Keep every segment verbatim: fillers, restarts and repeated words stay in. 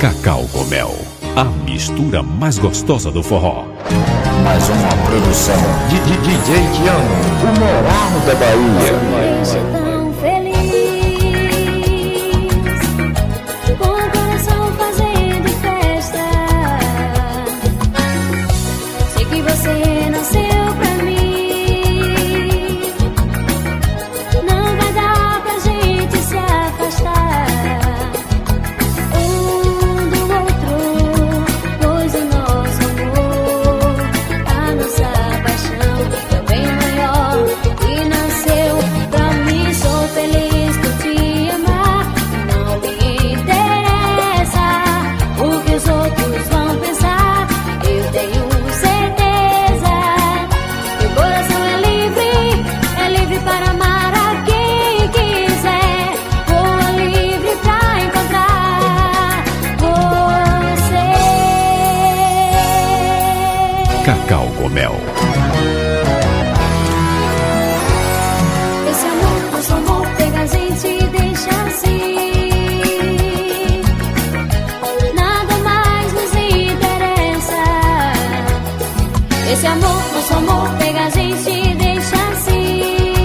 Cacau com Mel, a mistura mais gostosa do forró. Mais uma produção de D J Tiano, o moral da Bahia. Tão feliz, com o coração fazendo festa. Sei que você nasceu pra mim. Não vai dar pra gente se afastar um do outro, pois o nosso amor, a nossa paixão é bem maior e nasceu pra mim. Sou feliz por te amar. Não me interessa o que os outros vão pensar. Eu tenho certeza que o coração é livre, é livre para amar a quem quiser. Voa livre pra encontrar você. Cacau com Mel. Esse amor, nosso amor, pega a gente e deixa assim. Nada mais nos interessa. Esse amor, nosso amor, pega a gente e deixa assim.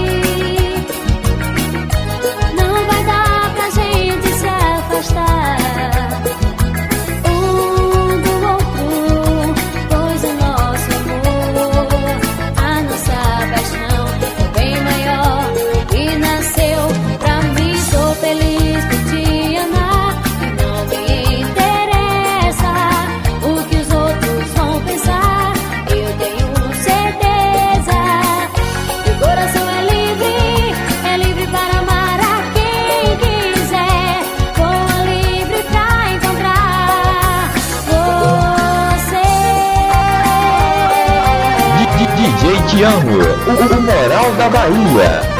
Não vai dar pra gente se afastar um do outro, pois o nosso amor, a nossa paixão é bem maior e nasceu pra mim. Sou feliz por te amar. Não me interessa o que os outros vão pensar. Eu tenho certeza que o coração é livre, é livre para amar a quem quiser. Voa livre pra encontrar você. D J Tiano, o moral da Bahia.